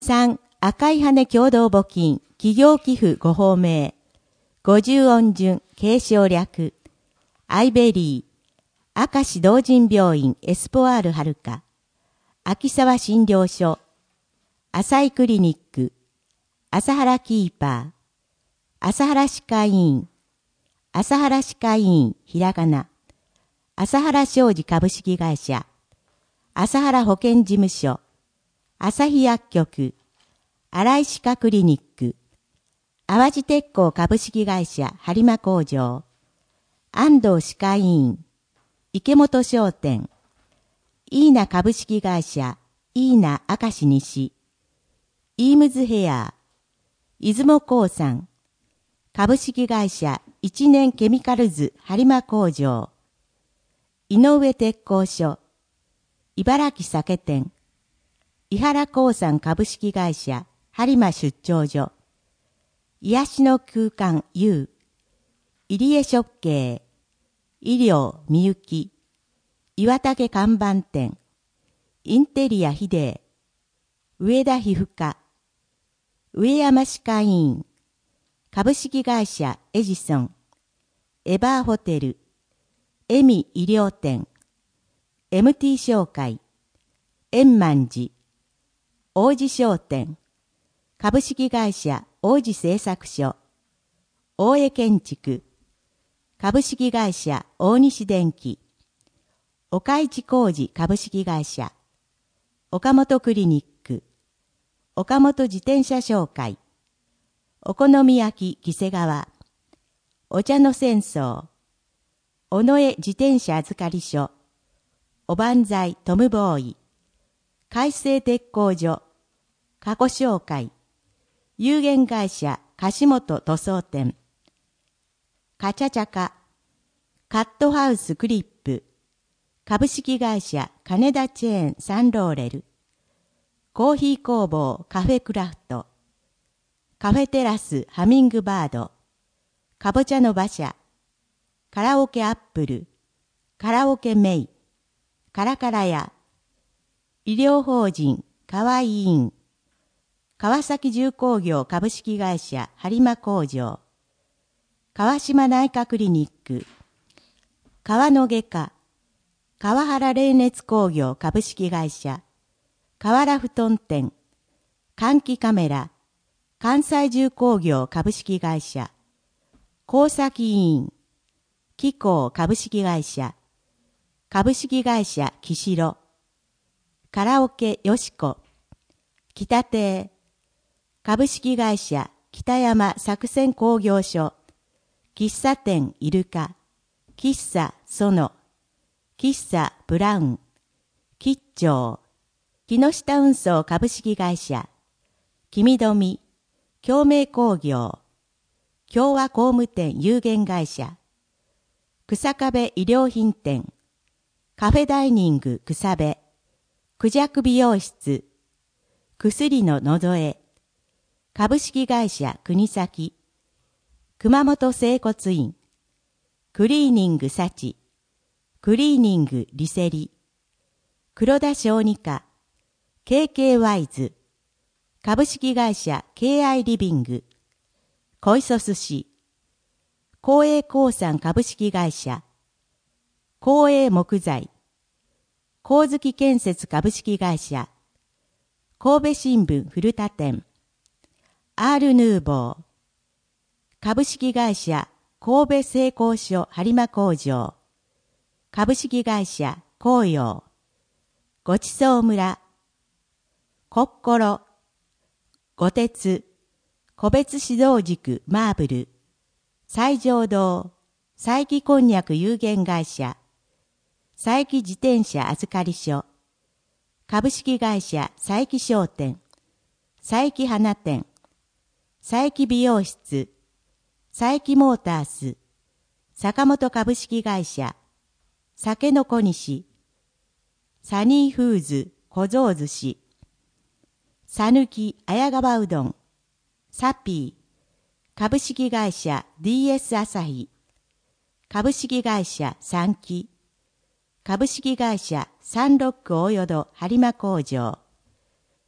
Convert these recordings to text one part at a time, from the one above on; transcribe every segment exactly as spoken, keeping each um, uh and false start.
さん、赤い羽共同募金、企業寄付ご法名。ごじゅう音順、継承略。アイベリー、明石同人病院エスポアールはるか。秋沢診療所。浅井クリニック。朝原キーパー。朝原歯科医院。朝原歯科医院、ひらがな。朝原商事株式会社。朝原保健事務所。朝日薬局。新井歯科クリニック。淡路鉄工株式会社播磨工場。安藤歯科医院。池本商店。イーナ株式会社。イーナ明石西。イームズヘア。出雲興産。株式会社一年ケミカルズ播磨工場。井上鉄工所。茨城酒店。伊原興産株式会社播磨出張所。癒しの空間 U。入江食系。医療みゆき。岩竹看板店。インテリアヒデー。上田皮膚科。上山歯科医院。株式会社エジソン。エバーホテル。エミ医療店。エムティー 商会。円満寺。王子商店。株式会社王子製作所。大江建築。株式会社大西電機。岡市工事株式会社。岡本クリニック。岡本自転車商会。お好み焼き木瀬川。お茶の戦争。尾上自転車預かり所。おばんざいトムボーイ。海星鉄工所。過去商会。有限会社樫本塗装店。カチャチャカ。カットハウスクリップ。株式会社金田チェーンサンローレル。コーヒー工房カフェクラフト。カフェテラスハミングバード。かぼちゃの馬車。カラオケアップル。カラオケメイ。カラカラ屋。医療法人川井院。川崎重工業株式会社播磨工場。川島内科クリニック。川野外科。川原冷熱工業株式会社。河原布団店。換気カメラ。関西重工業株式会社。高崎委員。機構株式会社。株式会社木城。カラオケよしこ。北亭。株式会社北山作戦工業所。喫茶店イルカ。喫茶ソノ。喫茶ブラウン。吉兆。木下運送株式会社。君富。共鳴工業。共和工務店有限会社。草壁医療品店。カフェダイニング草部。クジャク美容室。薬ののぞえ。株式会社国崎。熊本整骨院。クリーニング幸。クリーニングリセリ。黒田小児科。ケーケー ワイズ。株式会社 ケーアイ リビング。小磯寿司。光栄興産株式会社。光栄木材。光月建設株式会社。神戸新聞古田店。アールヌーボー。株式会社神戸製鋼所播磨工場。株式会社紅葉。ごちそう村。こっころ。五鉄。個別指導塾マーブル。西条堂。佐伯こんにゃく有限会社。佐伯自転車預かり所。株式会社佐伯商店。佐伯花店。佐伯美容室。佐伯モータース。坂本株式会社。酒の小西。サニーフーズ小僧寿司。さぬき綾川うどん。サピー。株式会社 ディーエス 朝日。株式会社三木。株式会社サンロック大淀播磨工場。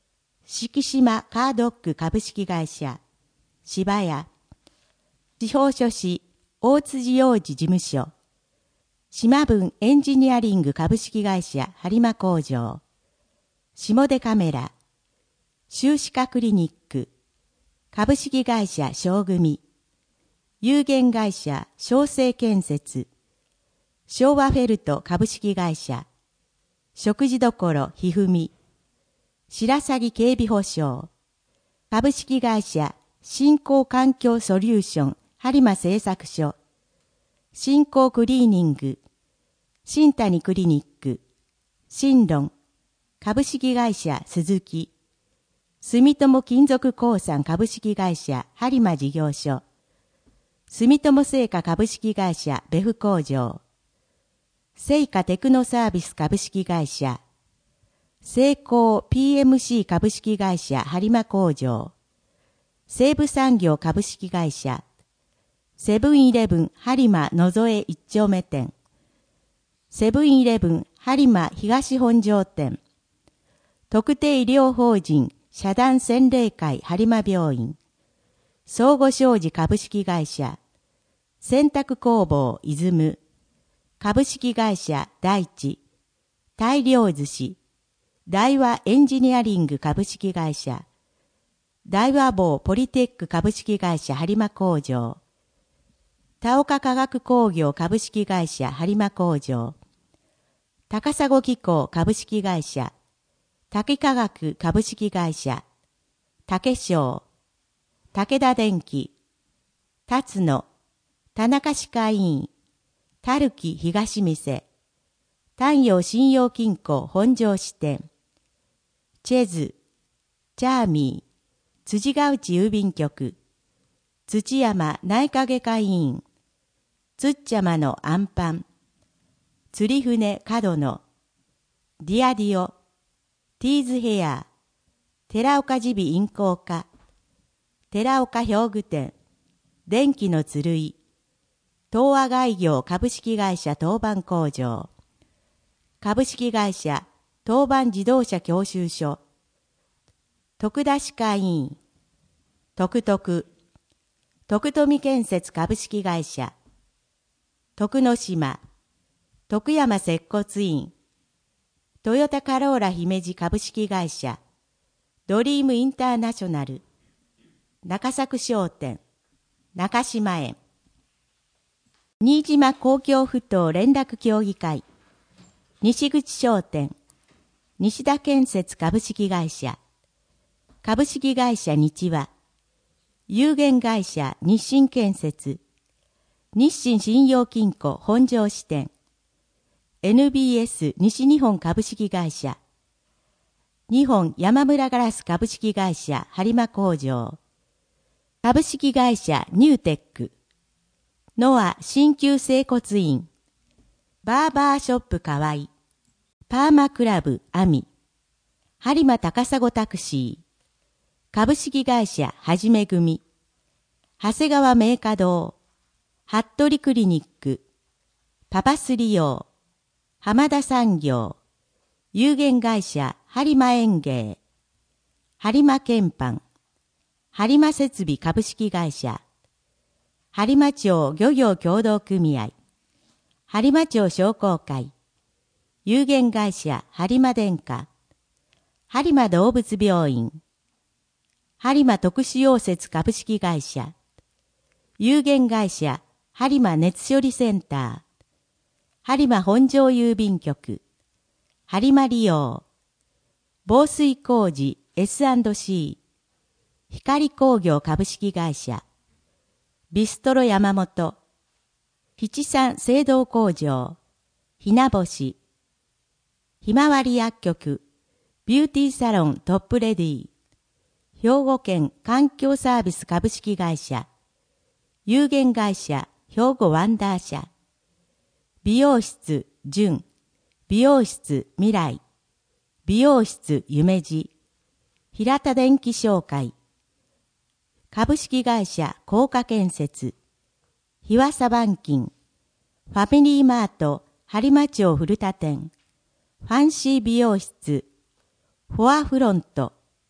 敷島カードック株式会社、芝屋、地方書士大辻洋二事務所、島分エンジニアリング株式会社播磨工場、下出カメラ、修歯科クリニック、株式会社小組、有限会社小生建設、昭和フェルト株式会社、食事処ひふみ、白鷺警備保障、株式会社振興環境ソリューション播磨製作所、振興クリーニング、新谷クリニック、新論、株式会社鈴木、住友金属鉱産株式会社播磨事業所、住友製菓株式会社別府工場、製菓テクノサービス株式会社、セイコー ピーエムシー 株式会社播磨工場、西武産業株式会社、セブンイレブン播磨野添一丁目店、セブンイレブン播磨東本庄店、特定医療法人社団洗礼会播磨病院、相互商事株式会社、洗濯工房イズム、株式会社大地、大量寿司、大和エンジニアリング株式会社、大和坊ポリテック株式会社播磨工場、田岡化学工業株式会社播磨工場、高砂機構株式会社、竹化学株式会社、竹商、武田電機、辰野、田中歯科医院、たるき東店、丹陽信用金庫本庄支店、チェズ、チャーミー、辻ヶ内郵便局、土山内科外科医院、つっちゃまのあんパン、釣り船角野、ディアディオ、ティーズヘア、寺岡耳鼻咽喉科、寺岡表具店、電気のつるい、東和外業株式会社当番工場、株式会社当番自動車教習所、徳田歯科医院、徳徳、徳富建設株式会社、徳之島、徳山接骨院、トヨタカローラ姫路株式会社、ドリームインターナショナル、中作商店、中島園、新島公共ふ頭連絡協議会、西口商店、西田建設株式会社、株式会社日和、有限会社日清建設、日清信用金庫本庄支店、エヌビーエス 西日本株式会社、日本山村ガラス株式会社播磨工場、株式会社ニューテック、ノア鍼灸整骨院、バーバーショップかわい、パーマクラブアミ、播磨高砂タクシー、株式会社はじめ組、長谷川メーカ堂、服部クリニック、パパス利用、浜田産業、有限会社播磨園芸、播磨鍵盤、播磨設備株式会社、播磨町漁業協同組合、播磨町商工会、有限会社播磨電化、播磨動物病院、播磨特殊溶接株式会社、有限会社播磨熱処理センター、播磨本庄郵便局、播磨利用、防水工事 エスアンドシー、光工業株式会社、ビストロ山本、七三製銅工場、ひな星、ひまわり薬局、ビューティーサロントップレディ、兵庫県環境サービス株式会社、有限会社兵庫ワンダー社、美容室純、美容室未来、美容室夢路、平田電機商会、株式会社高価建設、日和佐板金、ファミリーマート播磨町古田店、ファンシー美容室、フォアフロント、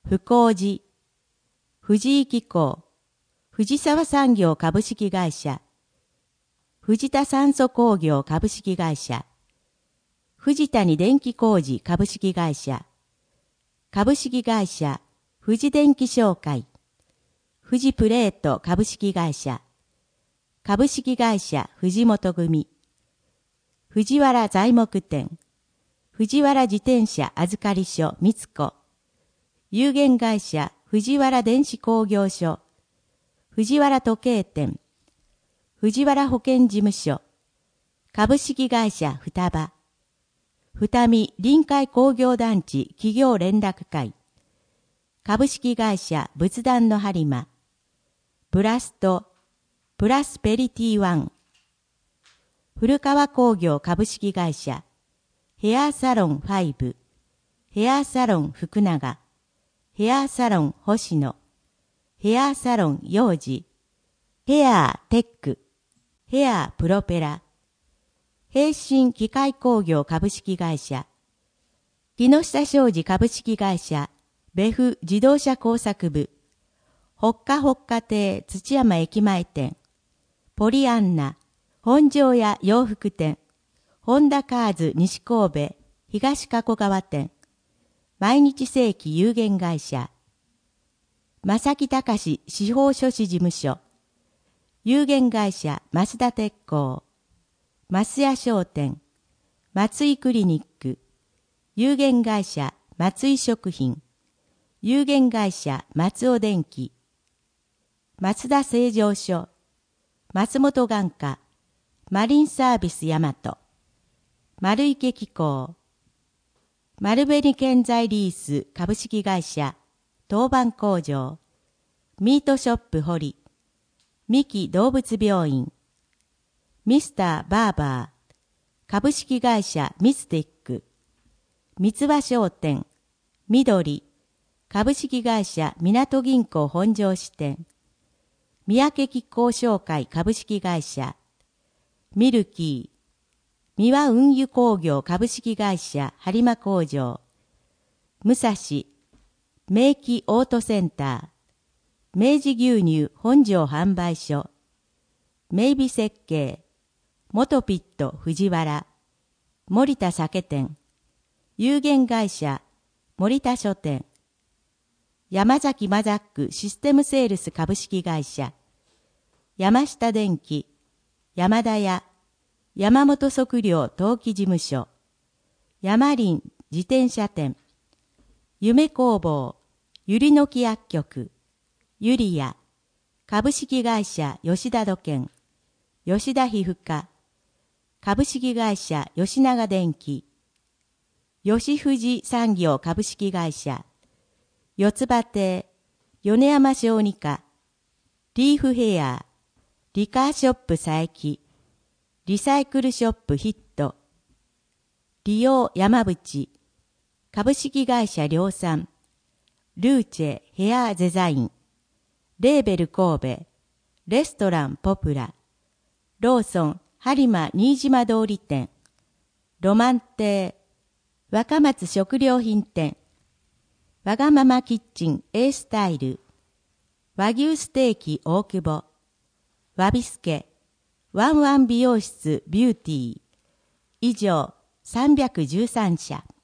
福光寺、藤井機構、藤沢産業株式会社、藤田酸素工業株式会社、藤谷電気工事株式会社、株式会社富士電気商会、富士プレート株式会社、株式会社藤本組、藤原材木店、藤原自転車預かり所三子、有限会社藤原電子工業所、藤原時計店、藤原保健事務所、株式会社双葉、二見臨海工業団地企業連絡会、株式会社仏壇の播磨、プラスト、プラスペリティワン、古川工業株式会社、ヘアサロンファイブ、ヘアサロン福永、ヘアサロン星野、ヘアサロン幼児、ヘアテック、ヘアプロペラ、平進機械工業株式会社、木下商事株式会社、ベフ自動車工作部、ほっかほっか亭土山駅前店、ポリアンナ、本庄屋洋服店、ホンダカーズ西神戸、東加古川店、毎日世紀有限会社、正木隆司法書士事務所、有限会社増田鉄工、増屋商店、松井クリニック、有限会社松井食品、有限会社松尾電機、松田製造所、松本眼科、マリンサービス大和、丸池機構、丸紅建材リース株式会社、当番工場、ミートショップ堀、三木動物病院、ミスターバーバー、株式会社ミスティック、三つ葉商店、緑、株式会社港銀行本庄支店、三宅機構商会株式会社、ミルキー、三輪運輸工業株式会社播磨工場、武蔵、明記オートセンター、明治牛乳本庄販売所、明美設計、元ピット藤原、森田酒店、有限会社森田書店、山崎マザックシステムセールス株式会社、山下電機、山田屋、山本測量登記事務所、山林自転車店、夢工房、ゆりの木薬局、ゆりや、株式会社吉田土建、吉田皮膚科、株式会社吉永電機、吉富士産業株式会社、四つ葉亭、米山小児科、リーフヘア、リカーショップ佐伯、リサイクルショップヒット、利用山淵、株式会社量産、ルーチェヘアデザイン、レーベル神戸、レストランポプラ、ローソン播磨新島通り店、ロマン亭、若松食料品店、わがままキッチン A スタイル、和牛ステーキ大久保、わびすけ、ワンワン美容室ビューティー、以上さんびゃくじゅうさん社。